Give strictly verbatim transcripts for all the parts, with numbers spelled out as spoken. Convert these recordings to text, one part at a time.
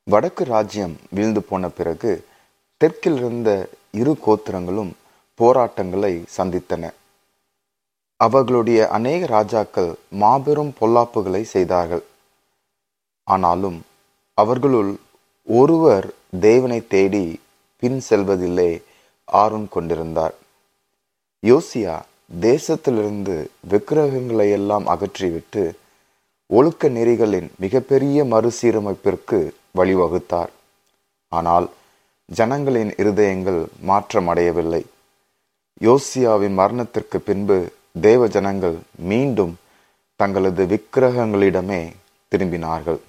வடக்கு ராஜ்யம் வீழ்ந்து போன பிறகு தெற்கில் இருந்த இரு கோத்திரங்களும் போராட்டங்களை சந்தித்தன. அவர்களுடைய அநேக ராஜாக்கள் மாபெரும் பொல்லாப்புகளை செய்தார்கள். ஆனாலும் அவர்களுள் ஒருவர் தேவனை தேடி பின் செல்வதில்லை ஆர்வம் கொண்டிருந்தார். யோசியா தேசத்திலிருந்து விக்கிரகங்களை எல்லாம் அகற்றிவிட்டு ஒழுக்க நெறிகளின் மிகப்பெரிய மறுசீரமைப்பிற்கு வழிவகுத்தார். ஆனால் ஜனங்களின் இருதயங்கள் மாற்றமடையவில்லை. யோசியாவின் மரணத்திற்கு பின்பு தேவ ஜனங்கள் மீண்டும் தங்களது விக்கிரகங்களிடமே திரும்பினார்கள்.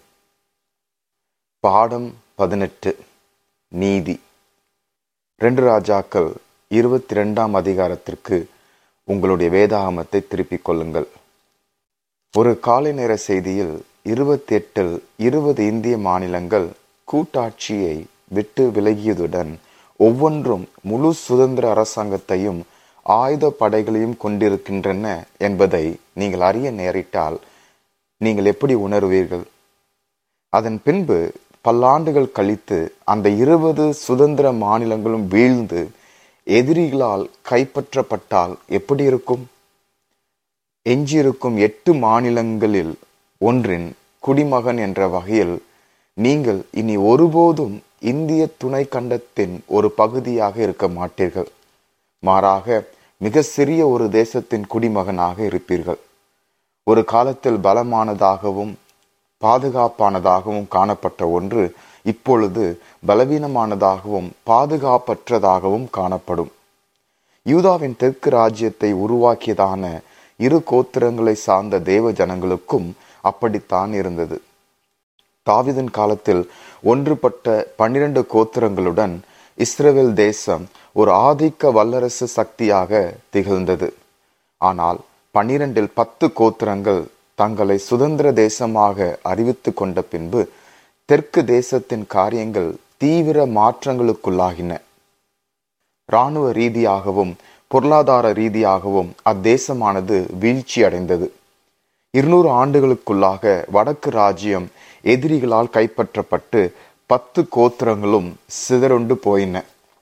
பாடம் பதினெட்டு. நீதி. ரெண்டு ராஜாக்கள் இருபத்தி இரண்டாம் அதிகாரத்திற்கு உங்களுடைய வேதாகமத்தை திருப்பிக் கொள்ளுங்கள். ஒரு காலை நேர செய்தியில் இருபத்தி எட்டில் இருபது இந்திய மாநிலங்கள் கூட்டாட்சியை விட்டு விலகியதுடன் ஒவ்வொன்றும் முழு சுதந்திர அரசாங்கத்தையும் ஆயுத படைகளையும் கொண்டிருக்கின்றன என்பதை நீங்கள் அறிய நேரிட்டால் நீங்கள் எப்படி உணர்வீர்கள்? அதன் பின்பு பல்லாண்டுகள் கழித்து அந்த இருபது சுதந்திர மாநிலங்களும் வீழ்ந்து எதிரிகளால் கைப்பற்றப்பட்டால் எப்படி இருக்கும்? எஞ்சியிருக்கும் எட்டு மாநிலங்களில் ஒன்றின் குடிமகன் என்ற வகையில் நீங்கள் இனி ஒருபோதும் இந்திய துணை கண்டத்தின் ஒரு பகுதியாக இருக்க மாட்டீர்கள். மாறாக மிக சிறிய ஒரு தேசத்தின் குடிமகனாக இருப்பீர்கள். ஒரு காலத்தில் பலமானதாகவும் பாதுகாப்பானதாகவும் காணப்பட்ட ஒன்று இப்பொழுது பலவீனமானதாகவும் பாதுகாப்பற்றதாகவும் காணப்படும். யூதாவின் தெற்கு ராஜ்யத்தை உருவாக்கியதான இரு கோத்திரங்களை சார்ந்த தேவ ஜனங்களுக்கும் அப்படித்தான் இருந்தது. தாவீதின் காலத்தில் ஒன்றுபட்ட பன்னிரண்டு கோத்திரங்களுடன் இஸ்ரவேல் தேசம் ஒரு ஆதிக்க வல்லரசு சக்தியாக திகழ்ந்தது. ஆனால் பன்னிரண்டில் பத்து கோத்திரங்கள் தங்களை சுதந்திர தேசமாக அறிவித்து கொண்ட பின்பு தெற்கு தேசத்தின் காரியங்கள் தீவிர மாற்றங்களுக்குள்ளாகின. இராணுவ ரீதியாகவும் பொருளாதார ரீதியாகவும் அத்தேசமானது வீழ்ச்சி அடைந்தது. இருநூறு ஆண்டுகளுக்குள்ளாக வடக்கு ராஜ்யம் எதிரிகளால் கைப்பற்றப்பட்டு பத்து கோத்திரங்களும் சிதறுண்டு போயின.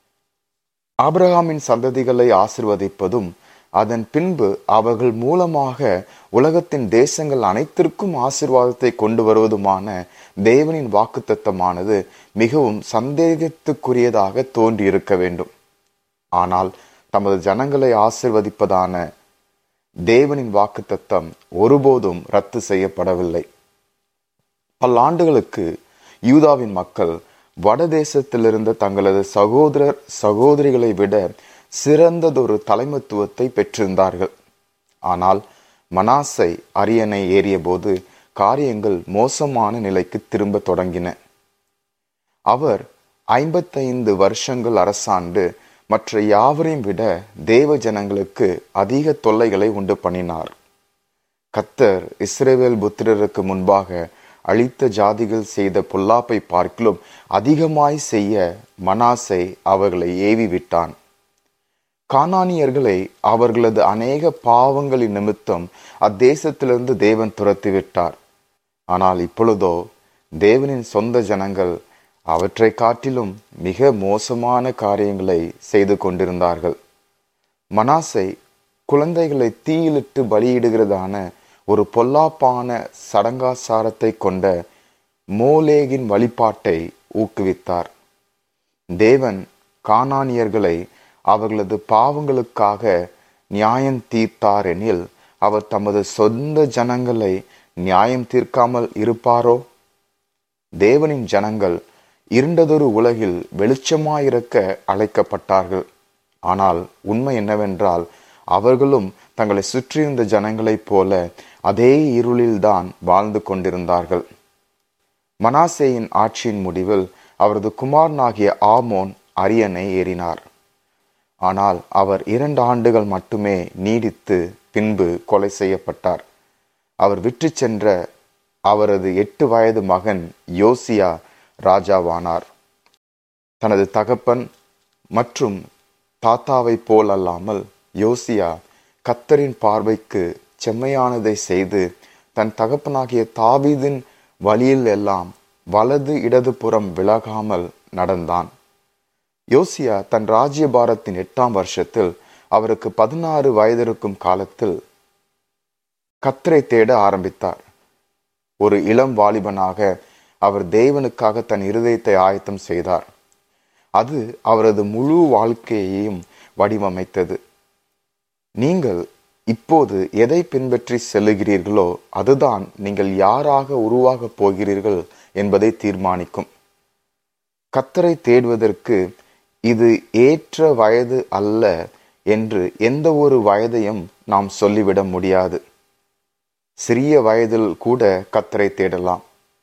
ஆபிரகாமின் சந்ததிகளை ஆசிர்வதிப்பதும் அதன் பின்பு அவர்கள் மூலமாக உலகத்தின் தேசங்கள் அனைத்திற்கும் ஆசீர்வாதத்தை கொண்டு வருவதுமான தேவனின் வாக்குத்தத்தமானது மிகவும் சந்தேகத்துக்குரியதாக தோன்றியிருக்க வேண்டும். ஆனால் தமது ஜனங்களை ஆசிர்வதிப்பதான தேவனின் வாக்குத்தத்தம் ஒருபோதும் ரத்து செய்யப்படவில்லை. பல்லாண்டுகளுக்கு யூதாவின் மக்கள் வடதேசத்திலிருந்த தங்களது சகோதரர் சகோதரிகளை விட சிறந்ததொரு தலைமத்துவத்தை பெற்றிருந்தார்கள். ஆனால் மனாசை அரியணை ஏறிய போது காரியங்கள் மோசமான நிலைக்கு திரும்ப தொடங்கின. அவர் ஐம்பத்தைந்து வருஷங்கள் அரசாண்டு மற்ற யாவரையும் விட தேவ ஜனங்களுக்கு அதிக தொல்லைகளை உண்டு பண்ணினார். கர்த்தர் இஸ்ரவேல் புத்திரருக்கு முன்பாக அழித்த ஜாதிகள் செய்த பொல்லாப்பை பார்க்கிலும் அதிகமாய் செய்ய மனாசை அவர்களை ஏவி விட்டான். கானானியர்களை அவர்களது அநேக பாவங்களின் நிமித்தம் அத்தேசத்திலிருந்து தேவன் துரத்தி விட்டார். ஆனால் இப்பொழுதோ தேவனின் சொந்த ஜனங்கள் அவற்றை காட்டிலும் மிக மோசமான காரியங்களை செய்து கொண்டிருந்தார்கள். மனாசை குழந்தைகளை தீயிலிட்டு பலியிடுகிறதான ஒரு பொல்லாப்பான சடங்காசாரத்தை கொண்ட மோலேகின் வழிபாட்டை ஊக்குவித்தார். தேவன் கானானியர்களை அவர்களது பாவங்களுக்காக நியாயம் தீர்த்தார் எனில் அவர் தமது சொந்த ஜனங்களை நியாயம் தீர்க்காமல் இருப்பாரோ? தேவனின் ஜனங்கள் இருண்டதொரு உலகில் வெளிச்சமாயிருக்க அழைக்கப்பட்டார்கள். ஆனால் உண்மை என்னவென்றால் அவர்களும் தங்களை சுற்றியிருந்த ஜனங்களைப் போல அதே இருளில்தான் வாழ்ந்து கொண்டிருந்தார்கள். மனாசேயின் ஆட்சியின் முடிவில் அவரது குமாரனாகிய ஆமோன் அரியணை ஏறினார். ஆனால் அவர் இரண்டு ஆண்டுகள் மட்டுமே நீடித்து பின்பு கொலை செய்யப்பட்டார். அவர் விற்று சென்ற அவரது எட்டு வயது மகன் யோசியா ராஜாவானார். தனது தகப்பன் மற்றும் தாத்தாவை போல் அல்லாமல் யோசியா கர்த்தரின் பார்வைக்கு செம்மையானதை செய்து தன் தகப்பனாகிய தாவீதின் வழியில் எல்லாம் வலது இடது புறம் விலகாமல் நடந்தான். யோசியா தன் ராஜ்யபாரத்தின் எட்டாம் வருஷத்தில், அவருக்கு பதினாறு வயதிருக்கும் காலத்தில் கர்த்தரை தேட ஆரம்பித்தார். ஒரு இளம் வாலிபனாக அவர் தேவனுக்காக தன் இருதயத்தை ஆயத்தம் செய்தார். அது அவரது முழு வாழ்க்கையையும் வடிவமைத்தது. நீங்கள் இப்போது எதை பின்பற்றி செல்லுகிறீர்களோ அதுதான் நீங்கள் யாராக உருவாகப் போகிறீர்கள் என்பதை தீர்மானிக்கும். கர்த்தரை தேடுவதற்கு இது ஏற்ற வயது அல்ல என்று எந்த ஒரு வயதையும் நாம் சொல்லிவிட முடியாது. சிறிய வயதில் கூட கர்த்தரை தேடலாம்.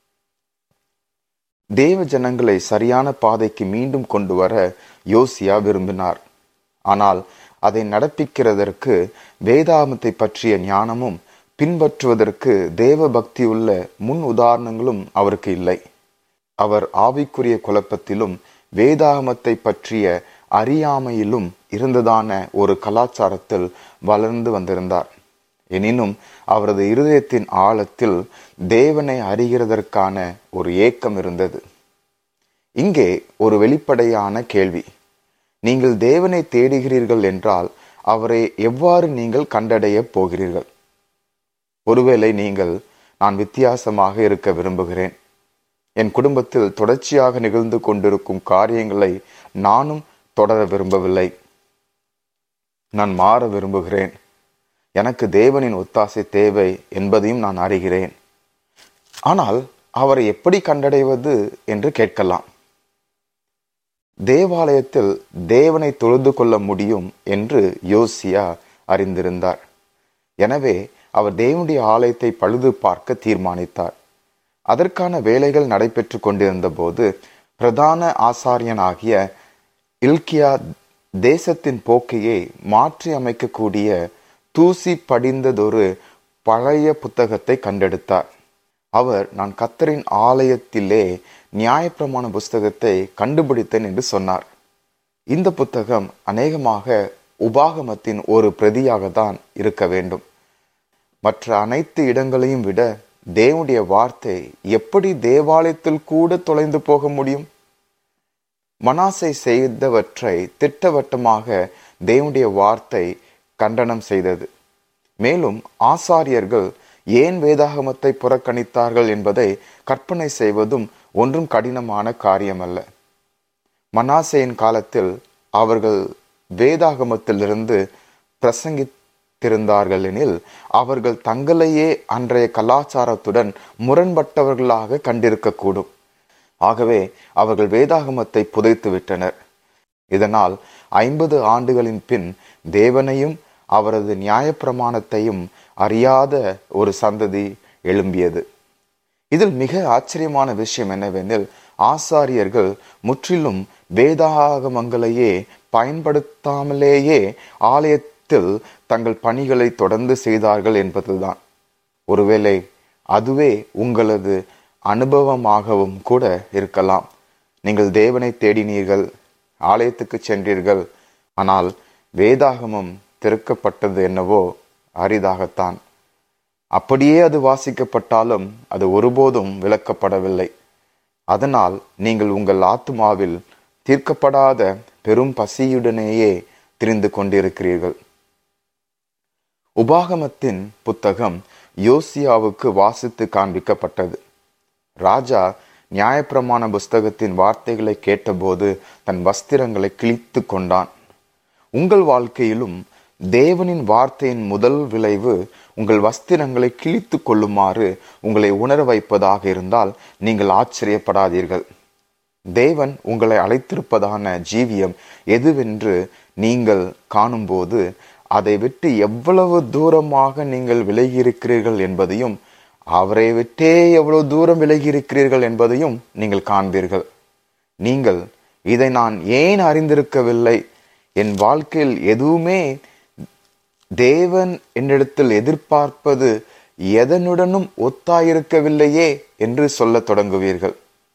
தேவ ஜனங்களை சரியான பாதைக்கு மீண்டும் கொண்டு வர யோசியா விரும்பினார். ஆனால் அதை நடப்பிக்கிறதற்கு வேதாகமத்தை பற்றிய ஞானமும் பின்பற்றுவதற்கு தேவ பக்தியுள்ள முன் உதாரணங்களும் அவருக்கு இல்லை. அவர் ஆவிக்குரிய குழப்பத்திலும் வேதாகமத்தை பற்றிய அறியாமையிலும் இருந்ததான ஒரு கலாச்சாரத்தில் வளர்ந்து வந்திருந்தார். எனினும் அவரது இருதயத்தின் ஆழத்தில் தேவனை அறிகிறதற்கான ஒரு ஏக்கம் இருந்தது. இங்கே ஒரு வெளிப்படையான கேள்வி. நீங்கள் தேவனை தேடுகிறீர்கள் என்றால் அவரை எவ்வாறு நீங்கள் கண்டடைய போகிறீர்கள்? ஒருவேளை நீங்கள், நான் வித்தியாசமாக இருக்க விரும்புகிறேன், என் குடும்பத்தில் தொடர்ச்சியாக நிகழ்ந்து கொண்டிருக்கும் காரியங்களை நானும் தொடர விரும்பவில்லை, நான் மாற விரும்புகிறேன், எனக்கு தேவனின் ஒத்தாசை தேவை என்பதையும் நான் அறிகிறேன், ஆனால் அவரை எப்படி கண்டடைவது என்று கேட்கலாம். தேவாலயத்தில் தேவனை தொழுது கொள்ள முடியும் என்று யோசியா அறிந்திருந்தார். எனவே அவர் தேவனுடைய ஆலயத்தை பழுது பார்க்க தீர்மானித்தார். அதற்கான வேலைகள் நடைபெற்று கொண்டிருந்த போது பிரதான ஆசாரியனாகிய இல்கியா தேசத்தின் போக்கையை மாற்றி அமைக்கக்கூடிய தூசி படிந்ததொரு பழைய புத்தகத்தை கண்டெடுத்தார். அவர், நான் கர்த்தரின் ஆலயத்திலே நியாயப்பிரமாண புஸ்தகத்தை கண்டுபிடித்தேன் என்று சொன்னார். இந்த புத்தகம் அநேகமாக உபாகமத்தின் ஒரு பிரதியாக தான் இருக்க வேண்டும். மற்ற அனைத்து இடங்களையும் விட தேவனுடைய வார்த்தை எப்படி தேவாலயத்தில் கூட தொலைந்து போக முடியும்? மனாசே செய்தவற்றை திட்டவட்டமாக தேவனுடைய வார்த்தை கண்டனம் செய்தது. மேலும் ஆசாரியர்கள் ஏன் வேதாகமத்தை புறக்கணித்தார்கள் என்பதை கற்பனை செய்வதும் ஒன்றும் கடினமான காரியமல்ல. மனாசேயின் காலத்தில் அவர்கள் வேதாகமத்திலிருந்து பிரசங்கித்திருந்தார்கள் எனில் அவர்கள் தங்களையே அன்றைய கலாச்சாரத்துடன் முரண்பட்டவர்களாக கண்டிருக்கக்கூடும். ஆகவே அவர்கள் வேதாகமத்தை புதைத்து விட்டனர். இதனால் ஐம்பது ஆண்டுகளின் பின் தேவனையும் அவரது நியாயப்பிரமாணத்தையும் அறியாத ஒரு சந்ததி எழும்பியது. இதில் மிக ஆச்சரியமான விஷயம் என்னவெனில், ஆசாரியர்கள் முற்றிலும் வேதாகமங்களையே பயன்படுத்தாமலேயே ஆலயத்தில் தங்கள் பணிகளை தொடர்ந்து செய்தார்கள் என்பதுதான். ஒருவேளை அதுவே உங்களது அனுபவமாகவும் கூட இருக்கலாம். நீங்கள் தேவனை தேடினீர்கள், ஆலயத்துக்கு சென்றீர்கள், ஆனால் வேதாகமம் திறக்கப்பட்டது என்னவோ அரிதாகத்தான். அப்படியே அது வாசிக்கப்பட்டாலும் அது ஒருபோதும் விளக்கப்படவில்லை. அதனால் நீங்கள் உங்கள் ஆத்துமாவில் தீர்க்கப்படாத பெரும் பசியுடனேயே திரிந்து கொண்டிருக்கிறீர்கள். உபாகமத்தின் புத்தகம் யோசியாவுக்கு வாசித்து காண்பிக்கப்பட்டது. ராஜா நியாயப்பிரமாண புஸ்தகத்தின் வார்த்தைகளை கேட்டபோது தன் வஸ்திரங்களை கிழித்து கொண்டான். உங்கள் வாழ்க்கையிலும் தேவனின் வார்த்தையின் முதல் விளைவு உங்கள் வஸ்திரங்களை கிழித்து கொள்ளுமாறு உங்களை உணர வைப்பதாக இருந்தால் நீங்கள் ஆச்சரியப்படாதீர்கள். தேவன் உங்களை அழைத்திருப்பதான ஜீவியம் எதுவென்று நீங்கள் காணும்போது அதை விட்டு எவ்வளவு தூரமாக நீங்கள் விலகியிருக்கிறீர்கள் என்பதையும், அவரை விட்டே எவ்வளவு தூரம் விலகியிருக்கிறீர்கள் என்பதையும் நீங்கள் காண்பீர்கள். நீங்கள், இதை நான் ஏன் அறிந்திருக்கவில்லை, என் வாழ்க்கையில் எதுவுமே தேவன் என்னிடத்தில் எதிர்பார்ப்பது எதனுடனும் ஒத்தாயிருக்கவில்லையே என்று சொல்ல தொடங்குவீர்கள்.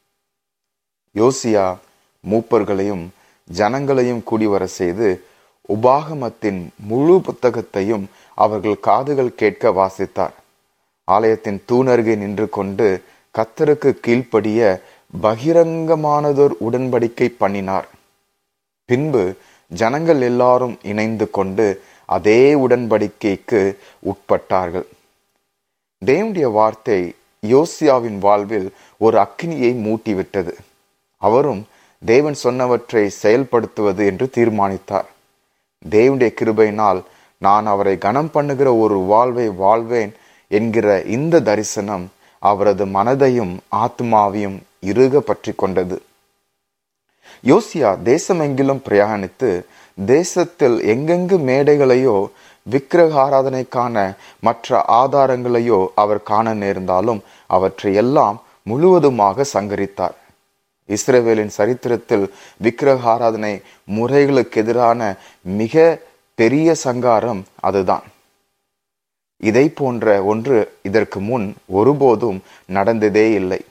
யோசியா மூப்பர்களையும் ஜனங்களையும் கூடிவர செய்து உபாகமத்தின் முழு புத்தகத்தையும் அவர்கள் காதுகள் கேட்க வாசித்தார். ஆலயத்தின் தூணருகே நின்று கொண்டு கர்த்தருக்கு கீழ்ப்படிய பகிரங்கமானதொரு உடன்படிக்கை பண்ணினார். பின்பு ஜனங்கள் எல்லாரும் இணைந்து கொண்டு அதே உடன்படிக்கைக்கு உட்பட்டார்கள். தேவனுடைய வார்த்தை யோசியாவின் வாழ்வில் ஒரு அக்கினியை மூட்டிவிட்டது. அவரும் தேவன் சொன்னவற்றை செயல்படுத்துவது என்று தீர்மானித்தார். தேவனுடைய கிருபையினால் நான் அவரை கனம் பண்ணுகிற ஒரு வாழ்வை வாழ்வேன் என்கிற இந்த தரிசனம் அவரது மனதையும் ஆத்மாவையும் இறுக பற்றி கொண்டது. யோசியா தேசமெங்கிலும் பிரயாணித்து தேசத்தில் எங்கெங்கு மேடைகளையோ விக்கிரக ஆராதனைக்கான மற்ற ஆதாரங்களையோ அவர் காண நேர்ந்தாலும் அவற்றை எல்லாம் முழுவதுமாக சங்கரித்தார். இஸ்ரவேலின் சரித்திரத்தில் விக்கிரக ஆராதனை முறைகளுக்கு எதிரான மிக பெரிய சங்காரம் அதுதான். இதை போன்ற ஒன்று இதற்கு முன் ஒருபோதும் நடந்ததே இல்லை.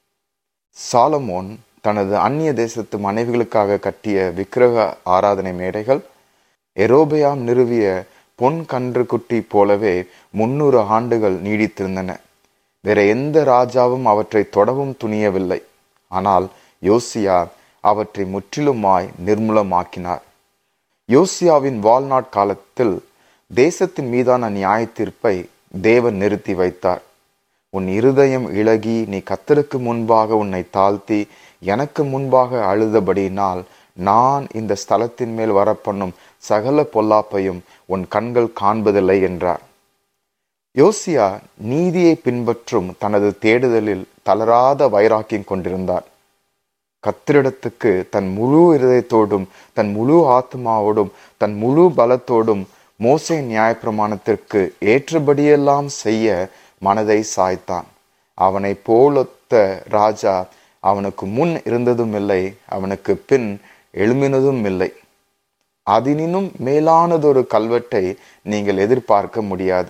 சாலமோன் தனது அந்நிய தேசத்து மனைவிகளுக்காக கட்டிய விக்கிரக ஆராதனை மேடைகள் எரோபெயாம் நிறுவிய பொன் கன்று குட்டி போலவே முன்னூறு ஆண்டுகள் நீடித்திருந்தன. வேற எந்த ராஜாவும் அவற்றை தொடவும் துணியவில்லை. ஆனால் யோசியா அவற்றை முற்றிலுமாய் நிர்மூலமாக்கினார். யோசியாவின் வாழ்நாட் காலத்தில் தேசத்தின் மீதான நியாய தீர்ப்பை தேவன் நிறுத்தி வைத்தார். உன் இருதயம் இளகி நீ கர்த்தருக்கு முன்பாக உன்னை தாழ்த்தி எனக்கு முன்பாக அழுதபடியினால் நான் இந்த ஸ்தலத்தின் மேல் வரப்பண்ணும் சகல பொல்லாப்பையும் உன் கண்கள் காண்பதில்லை என்றார். யோசியா நீதியை பின்பற்றும் தனது தேடுதலில் தளராத வைராக்கியம் கொண்டிருந்தார். கர்த்தரிடத்துக்கு தன் முழு இருதயத்தோடும் தன் முழு ஆத்மாவோடும் தன் முழு பலத்தோடும் மோசே நியாயப்பிரமாணத்திற்கு ஏற்றபடியெல்லாம் செய்ய மனதை சாய்த்தான். அவனை போலொத்த ராஜா அவனுக்கு முன் இருந்ததும் இல்லை, அவனுக்கு பின் எழும்பினதும் இல்லை. அதனினும் மேலானதொரு கல்வெட்டை நீங்கள் எதிர்பார்க்க முடியாது.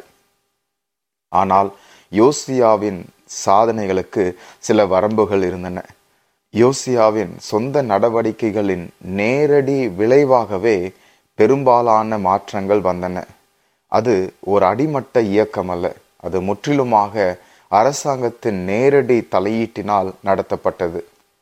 ஆனால் யோசியாவின் சாதனைகளுக்கு சில வரம்புகள் இருந்தன. யோசியாவின் சொந்த நடவடிக்கைகளின் நேரடி விளைவாகவே பெரும்பாலான மாற்றங்கள் வந்தன. அது ஒரு அடிமட்ட இயக்கம் அல்ல, அது முற்றிலுமாக அரசாங்கத்தின் நேரடி தலையீட்டினால் நடத்தப்பட்டது.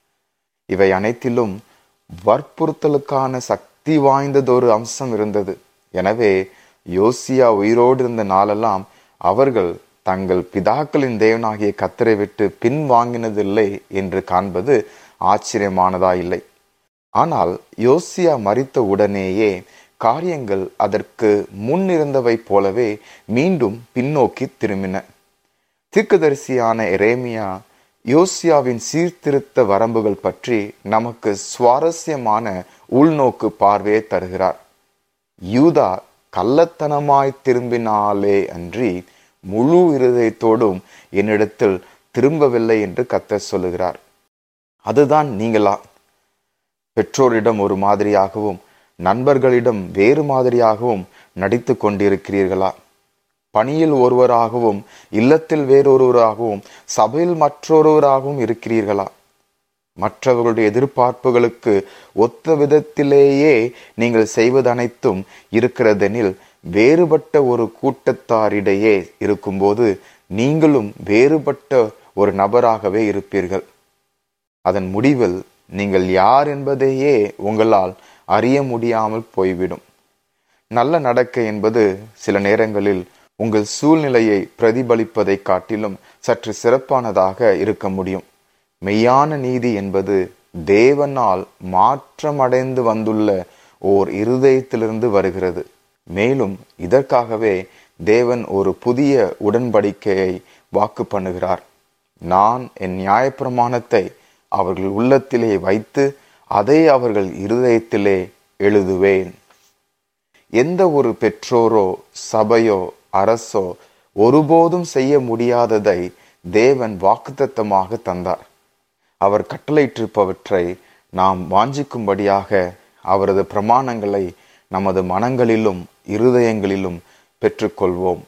இவை அனைத்திலும் வற்புறுத்தலுக்கான சக்தி வாய்ந்ததொரு அம்சம் இருந்தது. எனவே யோசியா உயிரோடு இருந்த நாளெல்லாம் அவர்கள் தங்கள் பிதாக்களின் தேவனாகிய கர்த்தரை விட்டு பின் வாங்கினதில்லை என்று காண்பது ஆச்சரியமானதாயில்லை. ஆனால் யோசியா மரித்த உடனேயே காரியங்கள் அதற்கு முன் இருந்தவை போலவே மீண்டும் பின்னோக்கி திரும்பின. தீர்க்கதரிசியான எரேமியா யோசியாவின் சீர்திருத்த வரம்புகள் பற்றி நமக்கு சுவாரஸ்யமான உள்நோக்கு பார்வையை தருகிறார். யூதா கள்ளத்தனமாய் திரும்பினாலே அன்றி முழு இருதயத்தோடும் என்னிடத்தில் திரும்பவில்லை என்று கர்த்தர் சொல்லுகிறார். அதுதான் நீங்களா? பெற்றோரிடம் ஒரு மாதிரியாகவும் நண்பர்களிடம் வேறு மாதிரியாகவும் நடித்து கொண்டிருக்கிறீர்களா? பணியில் ஒருவராகவும் இல்லத்தில் வேறொருவராகவும் சபையில் மற்றொருவராகவும் இருக்கிறீர்களா? மற்றவர்களுடைய எதிர்பார்ப்புகளுக்கு ஒத்த விதத்திலேயே நீங்கள் செய்வது அனைத்தும் இருக்கிறதெனில் வேறுபட்ட ஒரு கூட்டத்தாரிடையே இருக்கும்போது நீங்களும் வேறுபட்ட ஒரு நபராகவே இருப்பீர்கள். அதன் முடிவில் நீங்கள் யார் என்பதையே உங்களால் அறிய முடியாமல் போய்விடும். நல்ல நடக்கை என்பது சில நேரங்களில் உங்கள் சூழ்நிலையை பிரதிபலிப்பதை காட்டிலும் சற்று சிறப்பானதாக இருக்க முடியும். மெய்யான நீதி என்பது தேவனால் மாற்றமடைந்து வந்துள்ள ஓர் இருதயத்திலிருந்து வருகிறது. மேலும் இதற்காகவே தேவன் ஒரு புதிய உடன்படிக்கையை வாக்கு பண்ணுகிறார். நான் என் நியாயப்பிரமாணத்தை அவர்கள் உள்ளத்திலே வைத்து அதை அவர்கள் இருதயத்திலே எழுதுவேன். எந்த ஒரு பெற்றோரோ சபையோ அரசோ ஒருபோதும் செய்ய முடியாததை தேவன் வாக்குத்தத்தமாக தந்தார். அவர் கட்டளையிட்டிருப்பவற்றை நாம் வாஞ்சிக்கும்படியாக அவரது பிரமாணங்களை நமது மனங்களிலும் இருதயங்களிலும் பெற்றுக்கொள்வோம்.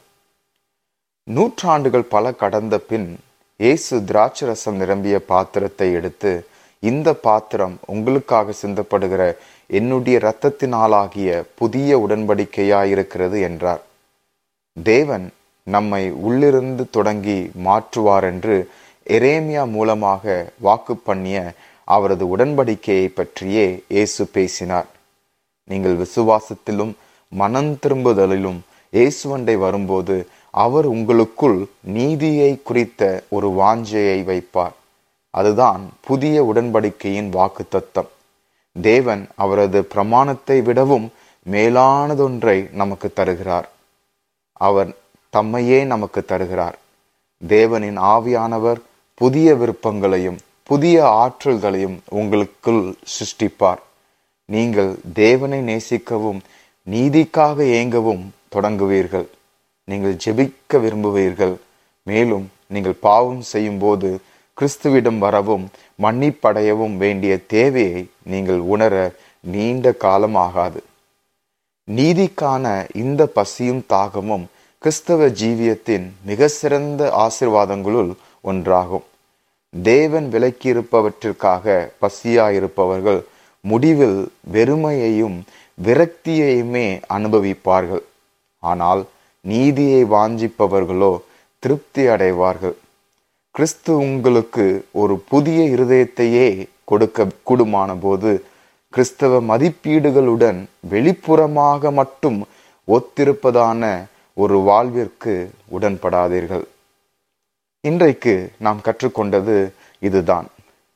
நூற்றாண்டுகள் பல கடந்த பின் இயேசு திராட்சரசம் நிரம்பிய பாத்திரத்தை எடுத்து, இந்த பாத்திரம் உங்களுக்காக சிந்தப்படுகிற என்னுடைய இரத்தத்தினாலாகிய புதிய உடன்படிக்கையாயிருக்கிறது என்றார். தேவன் நம்மை உள்ளிருந்து தொடங்கி மாற்றுவார் என்று எரேமியா மூலமாக வாக்கு பண்ணிய அவரது உடன்படிக்கையை பற்றியே இயேசு பேசினார். நீங்கள் விசுவாசத்திலும் மனம் திரும்புதலிலும் இயேசுவண்டை வரும்போது அவர் உங்களுக்குள் நீதியை குறித்த ஒரு வாஞ்சையை வைப்பார். அதுதான் புதிய உடன்படிக்கையின் வாக்குத்தத்தம். தேவன் அவரது பிரமாணத்தை விடவும் மேலானதொன்றை நமக்கு தருகிறார். அவர் தம்மையே நமக்கு தருகிறார். தேவனின் ஆவியானவர் புதிய விருப்பங்களையும் புதிய ஆற்றல்களையும் உங்களுக்குள் சிருஷ்டிப்பார். நீங்கள் தேவனை நேசிக்கவும் நீதிக்காக ஏங்கவும் தொடங்குவீர்கள். நீங்கள் ஜெபிக்க விரும்புவீர்கள். மேலும் நீங்கள் பாவம் செய்யும் போது கிறிஸ்துவிடம் வரவும் மன்னிப்படையவும் வேண்டிய தேவையை நீங்கள் உணர நீண்ட காலம் ஆகாது. நீதிக்கான இந்த பசியும் தாகமும் கிறிஸ்தவ ஜீவியத்தின் மிக சிறந்த ஆசீர்வாதங்களுள் ஒன்றாகும். தேவன் விலக்கியிருப்பவற்றிற்காக பசியாயிருப்பவர்கள் முடிவில் வெறுமையையும் விரக்தியையுமே அனுபவிப்பார்கள். ஆனால் நீதியை வாஞ்சிப்பவர்களோ திருப்தி அடைவார்கள். கிறிஸ்து உங்களுக்கு ஒரு புதிய இருதயத்தையே கொடுக்க கூடுமான போது கிறிஸ்தவ மதிப்பீடுகளுடன் வெளிப்புறமாக மட்டும் ஒத்திருப்பதான ஒரு வாழ்விற்கு உடன்படாதீர்கள். இன்றைக்கு நாம் கற்றுக்கொண்டது இதுதான்.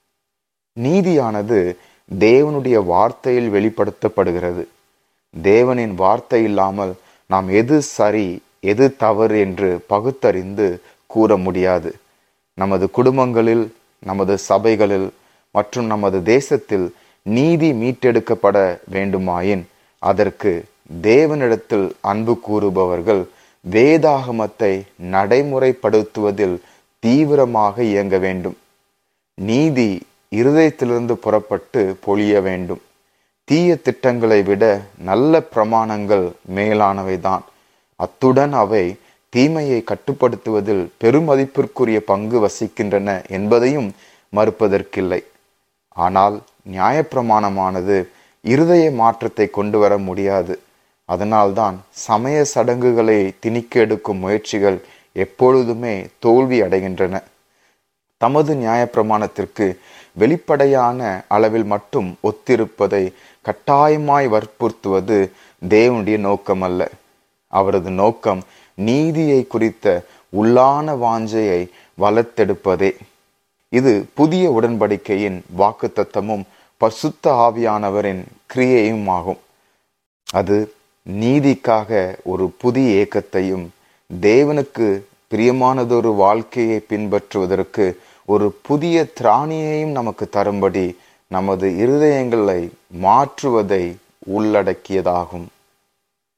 நீதியானது தேவனுடைய வார்த்தையில் வெளிப்படுத்தப்படுகிறது. தேவனின் வார்த்தை இல்லாமல் நாம் எது சரி எது தவறு என்று பகுத்தறிந்து கூற முடியாது. நமது குடும்பங்களில், நமது சபைகளில் மற்றும் நமது தேசத்தில் நீதி மீட்டெடுக்கப்பட வேண்டுமாயின் அதற்கு தேவனிடத்தில் அன்பு கூறுபவர்கள் வேதாகமத்தை நடைமுறைப்படுத்துவதில் தீவிரமாக இயங்க வேண்டும். நீதி இருதயத்திலிருந்து புறப்பட்டு பொழிய வேண்டும். தீய திட்டங்களை விட நல்ல பிரமாணங்கள் மேலானவைதான். அத்துடன் அவை தீமையை கட்டுப்படுத்துவதில் பெருமதிப்பிற்குரிய பங்கு வசிக்கின்றன என்பதையும் மறுப்பதற்கில்லை. ஆனால் நியாயப்பிரமாணமானது இருதய மாற்றத்தை கொண்டு வர முடியாது. அதனால்தான் சமய சடங்குகளை திணிக்க எடுக்கும் முயற்சிகள் எப்பொழுதுமே தோல்வி அடைகின்றன. தமது நியாயப்பிரமாணத்திற்கு வெளிப்படையான அளவில் மட்டும் ஒத்திருப்பதை கட்டாயமாய் வற்புறுத்துவது தேவனுடைய நோக்கமல்ல. அவரது நோக்கம் நீதியை குறித்த உள்ளான வாஞ்சையை வளர்த்தெடுப்பதே. இது புதிய உடன்படிக்கையின் வாக்குத்தத்தமும் பரிசுத்த ஆவியானவரின் கிரியையும் ஆகும். அது நீதிக்காக ஒரு புதிய ஏக்கத்தையும் தேவனுக்கு பிரியமானதொரு வாழ்க்கையை பின்பற்றுவதற்கு ஒரு புதிய திராணியையும் நமக்கு தரும்படி நமது இருதயங்களை மாற்றுவதை உள்ளடக்கியதாகும்.